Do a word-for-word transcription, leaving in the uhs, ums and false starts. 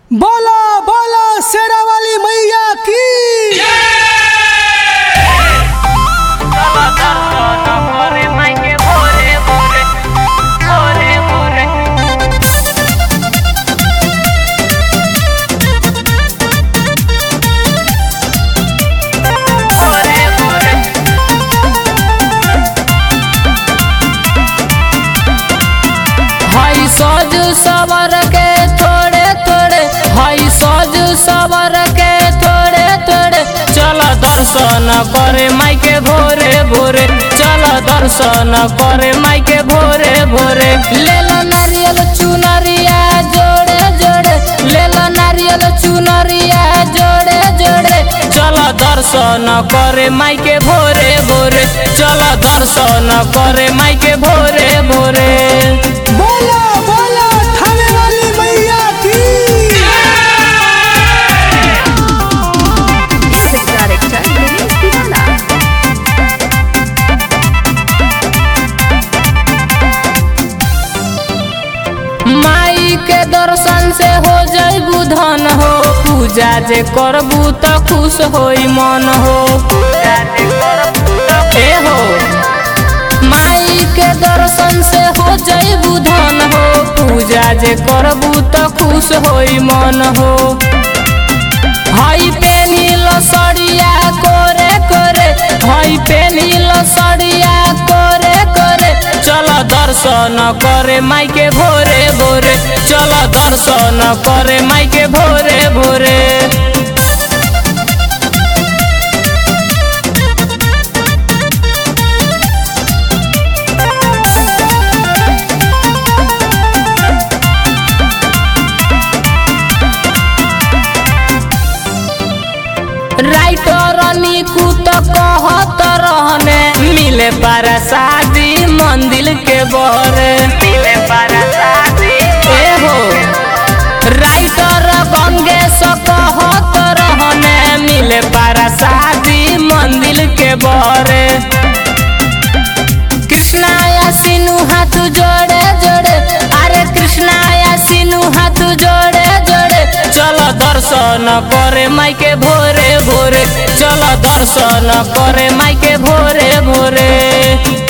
बोला बोला शेरा वाली मैया की सज सवर के थोड़े थोड़े हई सज सवर के थोड़े थोड़े चल दर्शन करे माई के भोरे भोरे चल दर्शन करे माई के भोरे भोरे ले लो नारियल चुनरिया जोड़े जोड़े ले लो नारियल चुनरिया जोड़े जोड़े चल दर्शन करे माई के भोरे भोरे चल दर्शन करे माई के भोरे भोरे बोला बोला थाने वाली मैया की Music director Dinesh Tiwala. माई के दर्शन से हो जइबू धन हो पूजा जे करबू त खुश होई मन हो ए हो माई के दर्शन से हो जइबू धन हो पूजा जे करबू त खुश होई मन हो हई पेनिल सड़िया कोरे कोरे हई पेनिल सड़िया कोरे कोरे चल दर्शन करे माई के भोरे भोरे चल दर्शन करे माई के भोरे भोरे राइटर निकू तो कहत रहने मिले पारा शादी मंदिर के बहरे मिले पारा शादी ए हो राइटर गंगेश कहत रहने मिले पारा शादी मंदिर के बहरे कृष्णा या सिनू हाथ जोड़े जोड़े अरे कृष्णा या सिनू हाथ जोड़े जोड़े चल दर्शन करे माई के भोरे भोरे चल दर्शन करे माई के भोरे भोरे।